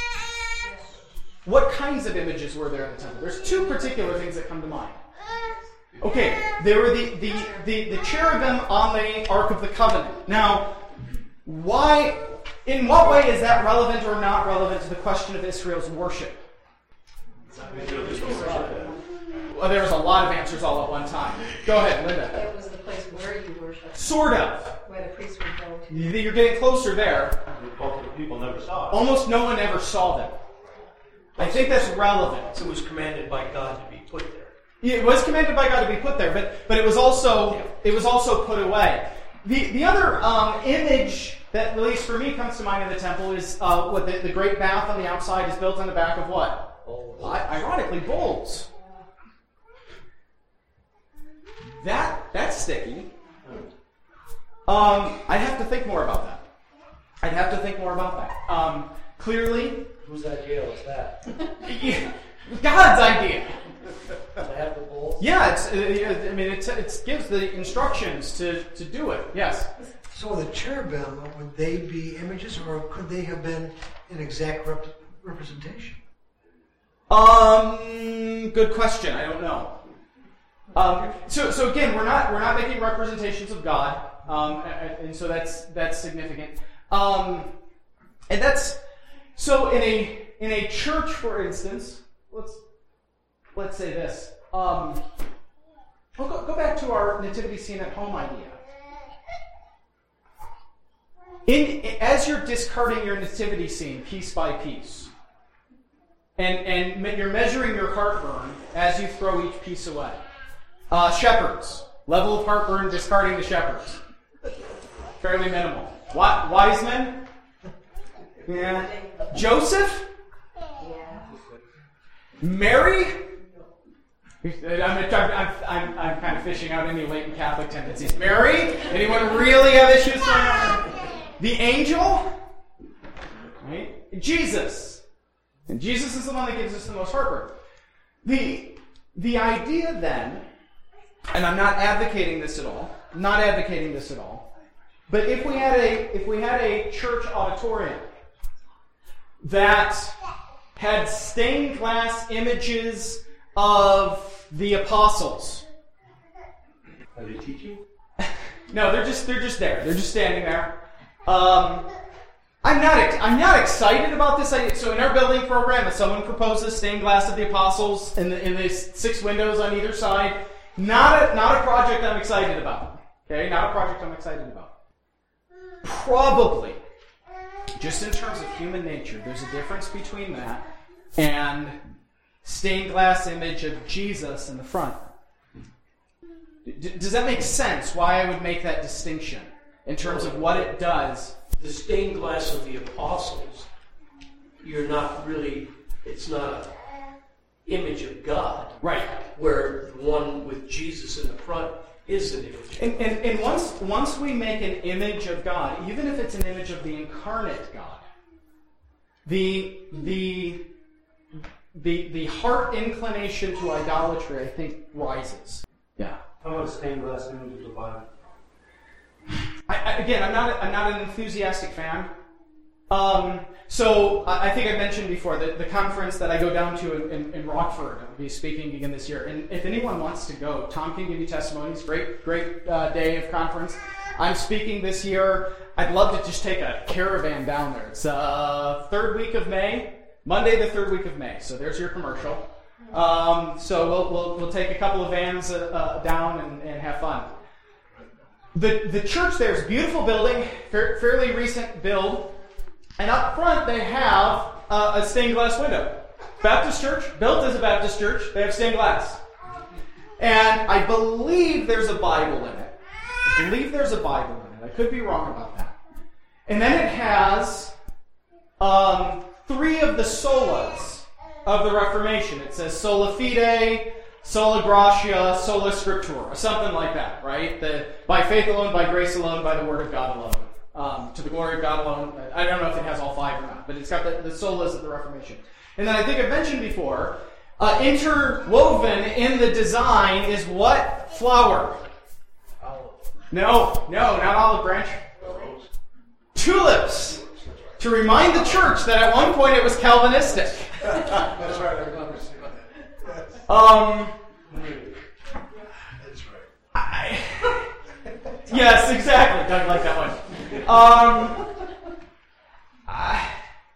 What kinds of images were there in the temple? There's two particular things that come to mind. Okay, there were the, the, the, the cherubim on the Ark of the Covenant. Now, why, in what way is that relevant or not relevant to the question of Israel's worship? Well, there's a lot of answers all at one time. Go ahead, Linda.
It was the place where you worship,
Sort of.
where the priest would go to.
You're getting closer there.
Most of the people never saw it.
Almost no one ever saw them. I think that's relevant.
It was commanded by God to be put there.
It was commanded by God to be put there, but but it was also it was also put away. The the other um, image that, at least for me, comes to mind in the temple is uh, what the, the great bath on the outside is built on the back of what? I, ironically, bowls. That that's sticky. Um, I'd have to think more about that. I'd have to think more about that. Um, clearly.
Whose idea was that?
God's idea.
To have the bowls?
Yeah, it's. Uh, I mean, it, it gives the instructions to, to do it. Yes.
So the cherubim, would they be images, or could they have been an exact rep- representation?
Um. Good question. I don't know. Um. So so again, we're not we're not making representations of God. Um. And, and so that's that's significant. Um. And that's. So in a in a church, for instance, let's let's say this. Um, we'll go, go back to our nativity scene at home idea. In as you're discarding your nativity scene piece by piece, and and me, you're measuring your heartburn as you throw each piece away. Uh, shepherds, level of heartburn, discarding the shepherds, fairly minimal. Wi- wise men. Yeah. Joseph? Mary? I'm, I'm, I'm, I'm kind of fishing out any latent Catholic tendencies. Mary? Anyone really have issues going on? The angel? Right? Jesus. And Jesus is the one that gives us the most heartburn. The, the idea then, and I'm not advocating this at all, I'm not advocating this at all, but if we had a if we had a church auditorium that had stained glass images of the apostles.
Are they teaching?
No, they're just they're just there. They're just standing there. Um, I'm not ex- I'm not excited about this idea. So in our building program, if someone proposes stained glass of the apostles in the in the six windows on either side, not a not a project I'm excited about. Okay, not a project I'm excited about. Probably, just in terms of human nature, there's a difference between that and stained glass image of Jesus in the front. D- does that make sense? Why I would make that distinction in terms of what it does?
The stained glass of the apostles, you're not really, it's not an image of God.
Right.
Where the one with Jesus in the front is an image.
And, and, and once, once we make an image of God, even if it's an image of the incarnate God, the, the, the, the heart inclination to idolatry, I think, rises. Yeah.
How about stained glass image of the Bible?
I, I, again, I'm not I'm not an enthusiastic fan. Um, so I, I think I mentioned before that the conference that I go down to in, in, in Rockford, I'll be speaking again this year. And if anyone wants to go, Tom can give you testimonies. Great, great uh, day of conference. I'm speaking this year. I'd love to just take a caravan down there. It's uh, third week of May, Monday the third week of May. So there's your commercial. Um, so we'll, we'll we'll take a couple of vans uh, uh, down and, and have fun. The the church there is a beautiful building, fa- fairly recent build, and up front they have uh, a stained glass window. Baptist church, built as a Baptist church, they have stained glass. And I believe there's a Bible in it. I believe there's a Bible in it. I could be wrong about that. And then it has um, three of the solas of the Reformation. It says sola fide, sola gratia, sola scriptura, or something like that, right? The, by faith alone, by grace alone, by the word of God alone. Um, to the glory of God alone. I don't know if it has all five or not, but it's got the, the solas of the Reformation. And then I think I mentioned before, uh, interwoven in the design is what flower? Olive. No, no, not olive branch. Rose. Tulips. To remind the church that at one point it was Calvinistic.
That's right, I remember seeing that.
Um,
That's right.
I, yes, exactly. Doug liked that one. Um, I,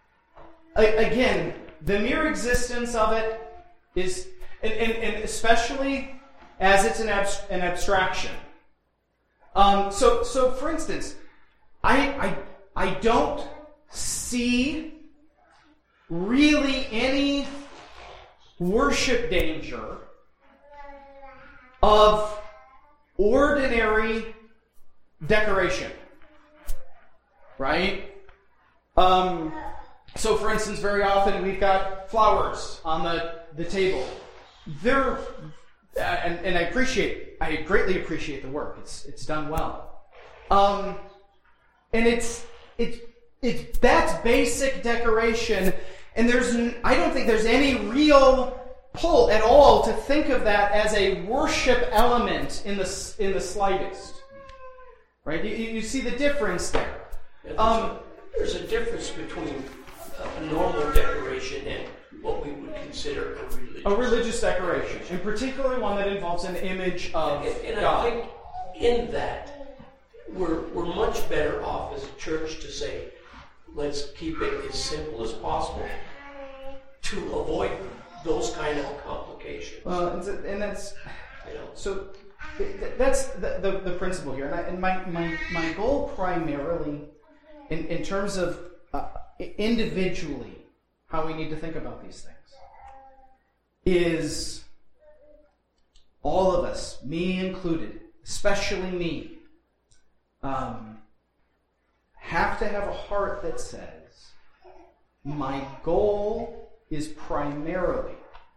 again, the mere existence of it is, and, and, and especially as it's an, abs, an abstraction. Um, so, so for instance, I, I, I don't see really any worship danger of ordinary decoration, right? Um, so, for instance, very often we've got flowers on the, the table. They're, and, and I appreciate, I greatly appreciate the work. It's it's done well, um, and it's it's it's that's basic decoration. And there's, I don't think there's any real pull at all to think of that as a worship element in the in the slightest, right? You, you see the difference there.
Yeah, there's,
Um,
a, there's a difference between a normal decoration and what we would consider a religious.
A religious decoration, in particular one that involves an image of
and, and
God.
I think in that we're we're much better off as a church to say, let's keep it as simple as possible to avoid those kind of complications.
Well, and so- and that's
You know?
so. th- th- That's the, the, the principle here, and, I, and my, my my goal primarily, in in terms of uh, individually how we need to think about these things, is all of us, me included, especially me, um, have to have a heart that says, my goal is primarily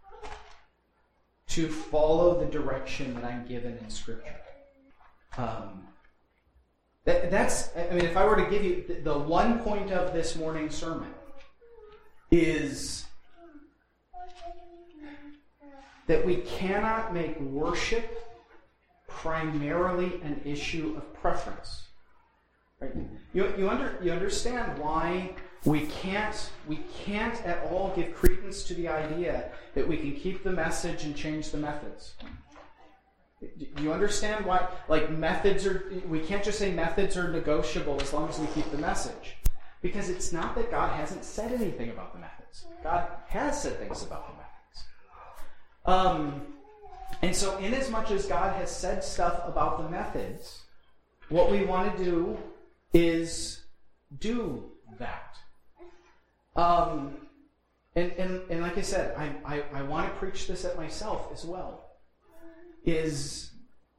to follow the direction that I'm given in Scripture. Um, that, that's, I mean, if I were to give you the, the one point of this morning's sermon is that we cannot make worship primarily an issue of preference. Right? You you under you understand why we can't we can't at all give credence to the idea that we can keep the message and change the methods. Do you understand why? Like methods are we can't just say methods are negotiable as long as we keep the message. Because it's not that God hasn't said anything about the methods. God has said things about the methods. Um, and so inasmuch as God has said stuff about the methods, what we want to do is do that. Um, and, and, and like I said, I, I, I want to preach this at myself as well. Is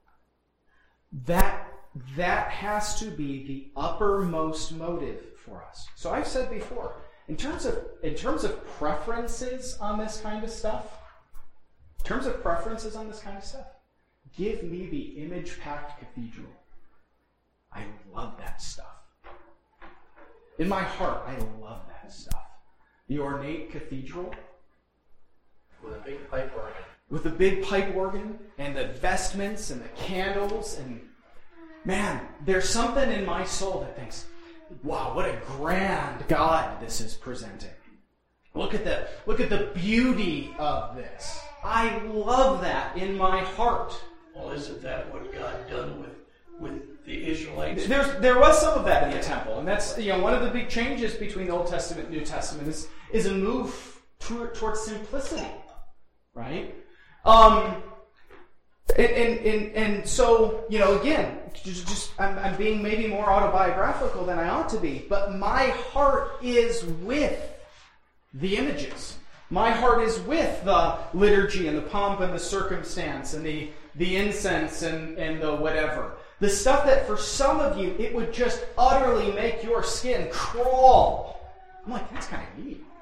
that that has to be the uppermost motive for us. So I've said before, in terms of in terms of preferences on this kind of stuff, in terms of preferences on this kind of stuff, give me the image-packed cathedral. I love that stuff. In my heart, I love that stuff. The ornate cathedral
With a big pipe organ.
with the big pipe organ and the vestments and the candles, and man, there's something in my soul that thinks, wow, what a grand God this is presenting. Look at the look at the beauty of this. I love that in my heart.
Well, isn't that what God done with with the Israelites?
There's there was some of that in the temple, and that's, you know, one of the big changes between the Old Testament and New Testament is is a move to, towards simplicity, right? Um, and, and and and so, you know, again, just, just I'm, I'm being maybe more autobiographical than I ought to be, but my heart is with the images. My heart is with the liturgy and the pomp and the circumstance and the the incense and, and the whatever. The stuff that for some of you, it would just utterly make your skin crawl. I'm like, that's kind of neat.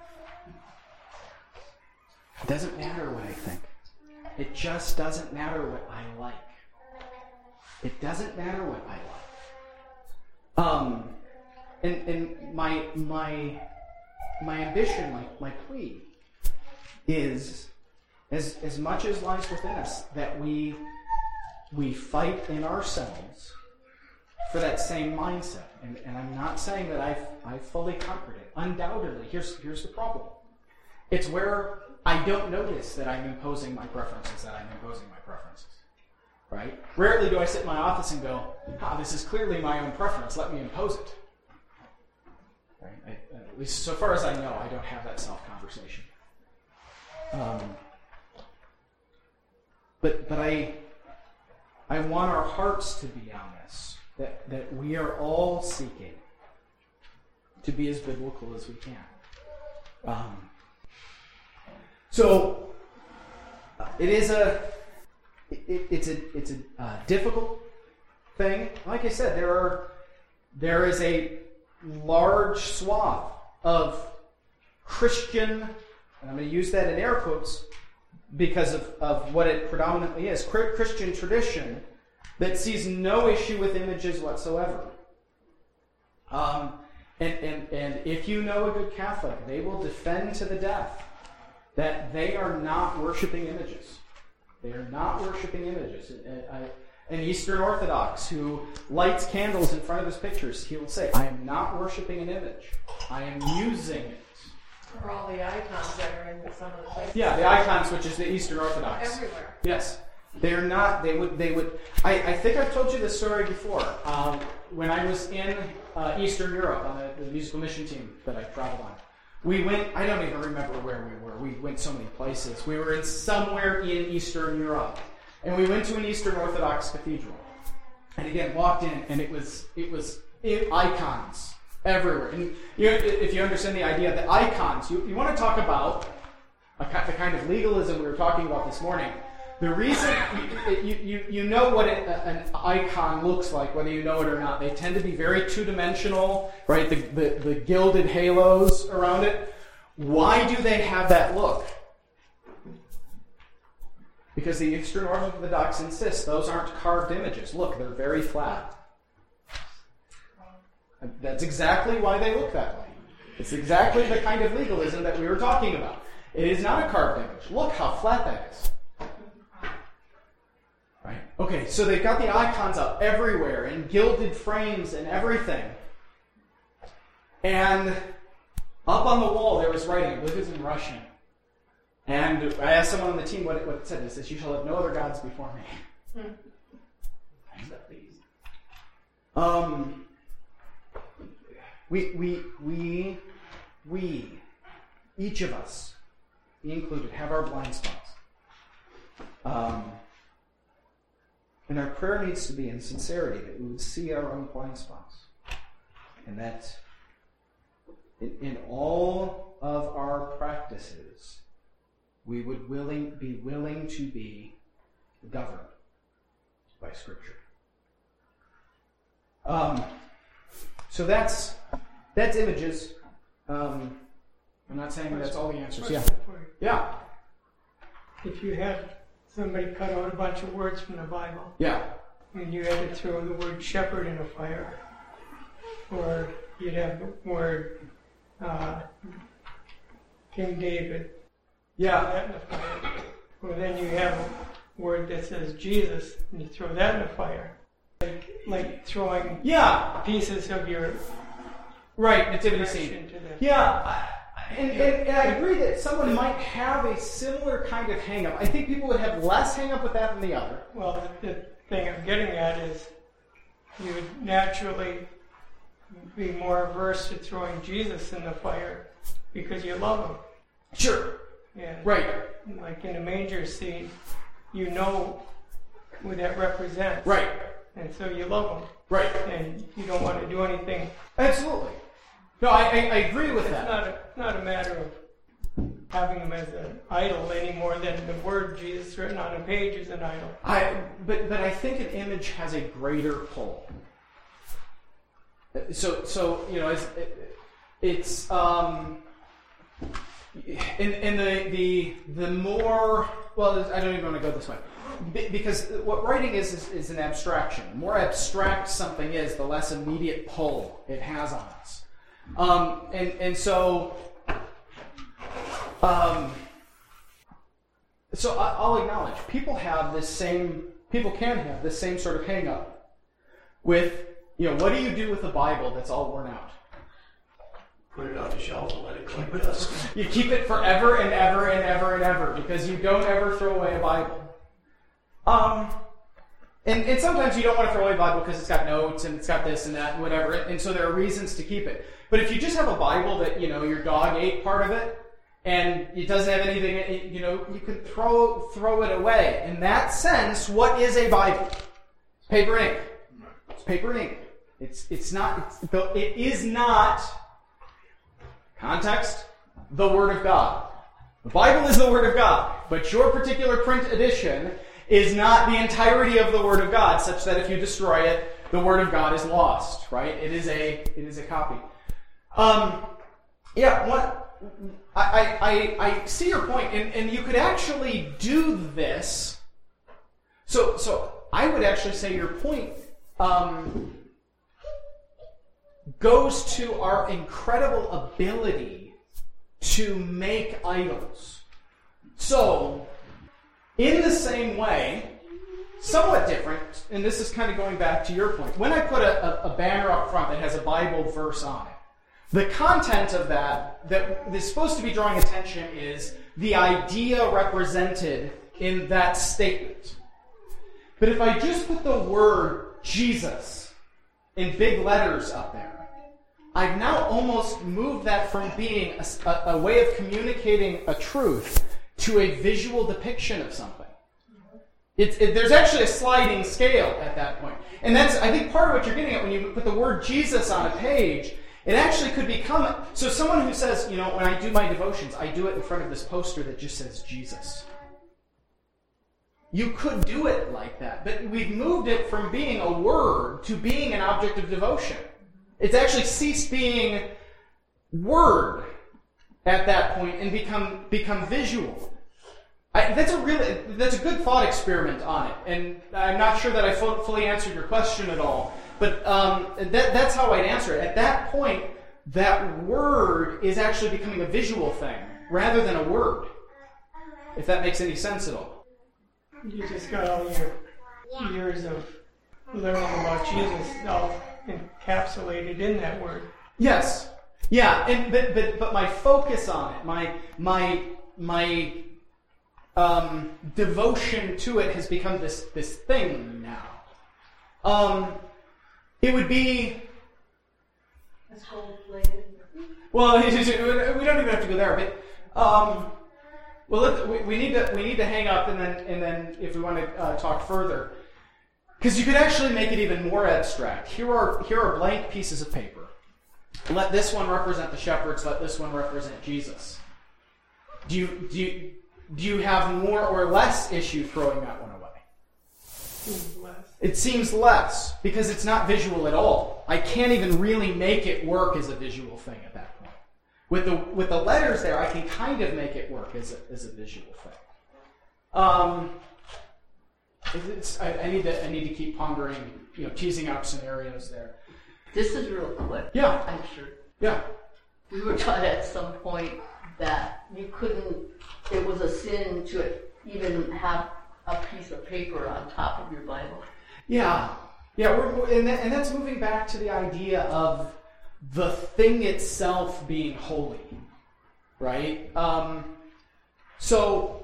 It doesn't matter what I think. It just doesn't matter what I like. It doesn't matter what I like. Um, and and my my my ambition, my my plea, is as as much as lies within us that we we fight in ourselves for that same mindset. And, and I'm not saying that I've I've fully conquered it. Undoubtedly, here's here's the problem. It's where I don't notice that I'm imposing my preferences, that I'm imposing my preferences. Right? Rarely do I sit in my office and go, ah, this is clearly my own preference, let me impose it. Right? I, at least so far as I know, I don't have that self-conversation. Um, but but I I want our hearts to be on this, that, that we are all seeking to be as biblical as we can. Um, so uh, it is a it, it's a it's a uh, difficult thing. Like I said, there are there is a large swath of Christian, and I'm going to use that in air quotes because of, of what it predominantly is, Christian tradition that sees no issue with images whatsoever. Um, and, and, and if you know a good Catholic, they will defend to the death that they are not worshiping images. They are not worshiping images. An Eastern Orthodox who lights candles in front of his pictures, he will say, I am not worshiping an image. I am using it.
Or all the icons that are in some of the places.
Yeah, the icons, which is the Eastern Orthodox.
Everywhere.
Yes. They're not, they would, they would, I, I think I've told you this story before. Um, when I was in uh, Eastern Europe on the, the musical mission team that I traveled on, we went, I don't even remember where we were. We went so many places. We were in somewhere in Eastern Europe. And we went to an Eastern Orthodox cathedral. And again, walked in, and it was, it was it, icons everywhere. And you know, if you understand the idea that icons, you, you want to talk about a, the kind of legalism we were talking about this morning. The reason, you, you, you know what it, an icon looks like, whether you know it or not. They tend to be very two-dimensional, right? The, the, the gilded halos around it. Why do they have that look? Because the Eastern Orthodox insist those aren't carved images. Look, they're very flat. That's exactly why they look that way. It's exactly the kind of legalism that we were talking about. It is not a carved image. Look how flat that is. Right? Okay, so they've got the icons up everywhere in gilded frames and everything. And up on the wall there was writing, I believe it was in Russian. And I asked someone on the team what it, what it said. It says, you shall have no other gods before me. Hmm. Um, We, we, we, we, each of us, me included, have our blind spots. Um, and our prayer needs to be in sincerity, that we would see our own blind spots. And that in, in all of our practices, we would willing, be willing to be governed by Scripture. Um, so that's that's images. Um, I'm not saying that's all the answers. Yeah. Yeah.
If you had somebody cut out a bunch of words from the Bible,
Yeah.
and you had to throw the word shepherd in a fire, or you'd have the word uh, King David,
Yeah.
throw that in the fire. Or then you have a word that says Jesus, and you throw that in the fire. Like, like throwing
Yeah.
pieces of your
Right. Nativity
flesh
scene.
into the
Yeah. And, and, and I agree that someone might have a similar kind of hang-up. I think people would have less hang-up with that than the other.
Well, the, the thing I'm getting at is you would naturally be more averse to throwing Jesus in the fire because you love him.
Sure.
And
Right.
like in the manger scene, you know who that represents.
Right.
And so you love him.
Right.
And you don't want to do anything.
Absolutely. No, I, I, I agree with
It's
that.
not a, not a matter of having him as an idol any more than the word Jesus written on a page is an idol.
I, but, but I think an image has a greater pull. So, so you know, it's, it, it's um, in, in the, the, the more, well, I don't even want to go this way. Because what writing is, is is an abstraction. The more abstract something is, the less immediate pull it has on us. Um, and and so, um, so I, I'll acknowledge people have this same. People can have this same sort of hang up with, you know, what do you do with the Bible that's all worn out?
Put it on the shelf and let it collect dust.
You keep it forever and ever and ever and ever because you don't ever throw away a Bible. Um, and, and sometimes you don't want to throw away a Bible because it's got notes and it's got this and that and whatever, and, and so there are reasons to keep it. But if you just have a Bible that, you know, your dog ate part of it, and it doesn't have anything, it, you know, you can throw throw it away. In that sense, what is a Bible? It's paper and ink. It's paper and ink. It's it's not. It's, it is not. Context: the Word of God. The Bible is the Word of God, but your particular print edition is not the entirety of the Word of God, such that if you destroy it, the Word of God is lost. Right? It is a it is a copy. Um, yeah. What. I, I, I see your point, and, and you could actually do this. So so I would actually say your point um, goes to our incredible ability to make idols. So, in the same way, somewhat different, and this is kind of going back to your point, when I put a, a, a banner up front that has a Bible verse on it, the content of that, that is supposed to be drawing attention is the idea represented in that statement. But if I just put the word Jesus in big letters up there, I've now almost moved that from being a, a, a way of communicating a truth to a visual depiction of something. It's, it, there's actually a sliding scale at that point. And that's, I think, part of what you're getting at when you put the word Jesus on a page. It actually could become, so someone who says, you know, when I do my devotions, I do it in front of this poster that just says Jesus. You could do it like that, but we've moved it from being a word to being an object of devotion. It's actually ceased being word at that point and become become visual. I, that's a really, that's a good thought experiment on it, and I'm not sure that I fu- fully answered your question at all. But um, that, that's how I'd answer it. At that point, that word is actually becoming a visual thing rather than a word, if that makes any sense at all.
You just got all your years of learning about Jesus all encapsulated in that word.
Yes. Yeah, and but but, but my focus on it, my my my um, devotion to it has become this this thing now. Um It would be,
It's gold-plated.
Well, we don't even have to go there, but um, well, let, we, we need to we need to hang up, and then and then if we want to uh, talk further, because you could actually make it even more abstract. Here are here are blank pieces of paper. Let this one represent the shepherds. Let this one represent Jesus. Do you do you do you have more or less issue throwing that one away?
Seems less.
It seems less because it's not visual at all. I can't even really make it work as a visual thing at that point. With the with the letters there, I can kind of make it work as a as a visual thing. Um, it's, I, I need to I need to keep pondering, you know, teasing out scenarios there.
This is real quick.
Yeah.
I'm sure.
Yeah.
We were taught at some point that you couldn't, it was a sin to even have a piece of paper on top of your Bible.
Yeah. Yeah, we're, we're, and, that, and that's moving back to the idea of the thing itself being holy, right? Um, so,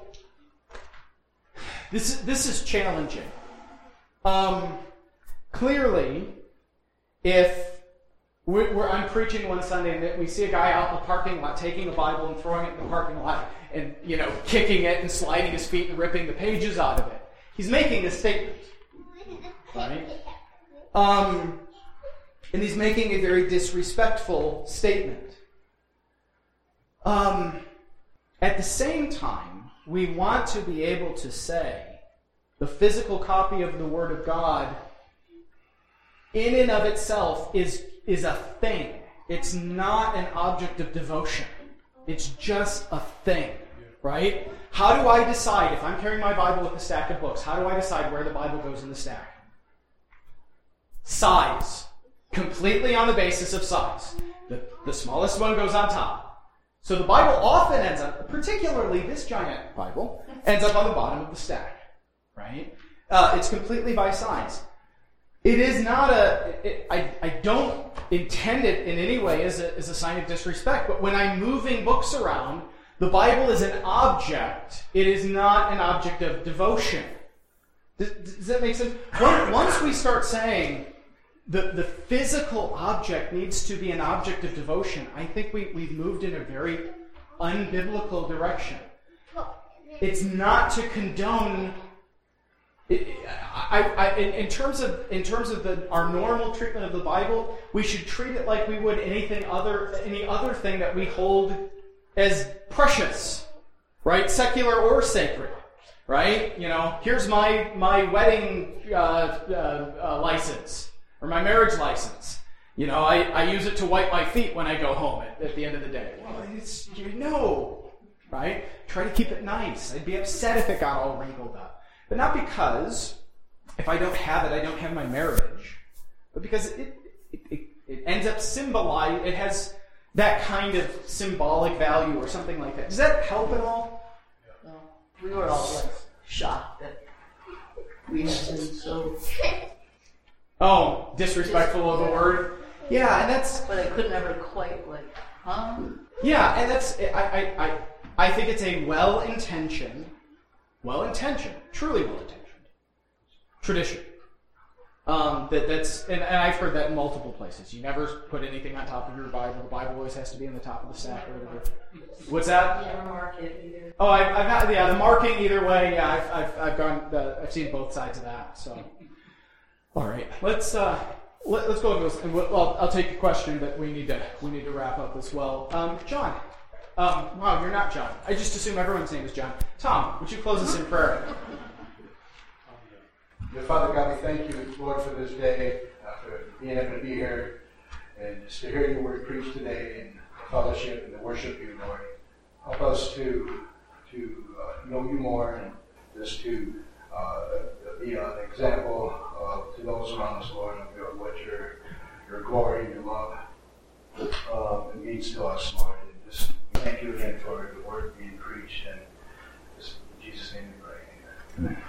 this, this is challenging. Um, clearly, if we're, we're, I'm preaching one Sunday and we see a guy out in the parking lot taking a Bible and throwing it in the parking lot and, you know, kicking it and sliding his feet and ripping the pages out of it, he's making a statement, right? Um, and he's making a very disrespectful statement. Um, at the same time, we want to be able to say the physical copy of the Word of God in and of itself is, is a thing. It's not an object of devotion. It's just a thing, right? How do I decide, if I'm carrying my Bible with a stack of books, how do I decide where the Bible goes in the stack? Size. Completely on the basis of size. The, the smallest one goes on top. So the Bible often ends up, particularly this giant Bible, ends up on the bottom of the stack, right? Uh, it's completely by size. It is not a, it, I, I don't intend it in any way as a, as a sign of disrespect, but when I'm moving books around, the Bible is an object. It is not an object of devotion. Does, does that make sense? Once we start saying the, the physical object needs to be an object of devotion, I think we, we've moved in a very unbiblical direction. It's not to condone... It, I, I, in, in terms of in terms of the, our normal treatment of the Bible, we should treat it like we would anything other any other thing that we hold as precious, right? Secular or sacred, right? You know, here's my my wedding uh, uh, uh, license or my marriage license. You know, I, I use it to wipe my feet when I go home at, at the end of the day. Well, it's you know, right? Try to keep it nice. I'd be upset if it got all wrinkled up. But not because, if I don't have it, I don't have my marriage. But because it it, it, it ends up symbolizing, it has that kind of symbolic value or something like that. Does that help at all?
No. We were all like shocked that we had been so...
Oh, disrespectful of the word? Yeah, and that's...
But I could never quite like, huh?
Yeah, and that's... I, I, I, I think it's a well-intentioned... Well-intentioned, truly well-intentioned tradition. Um, that that's and, and I've heard that in multiple places. You never put anything on top of your Bible. The Bible always has to be in the top of the stack or whatever. What's that?
You never mark it either.
Oh, I, I've not. Yeah, the marking either way. Yeah, I've I've, I've gone. The, I've seen both sides of that. So, all right, let's uh, let, let's go. And we'll, well, I'll take a question, but we need to we need to wrap up as well. Um, John. Um, wow, you're not John. I just assume everyone's name is John. Tom, would you close us in prayer?
Dear Father God, we thank you, Lord, for this day, uh, for being able to be here and just to hear your word preached today and the fellowship and to worship you, Lord. Help us to to uh, know you more and just to uh, be an example uh, to those around us, Lord, of what your your glory and your love uh, means to us, Lord. And just thank you again for the word being preached, and just in Jesus' name we pray. Amen.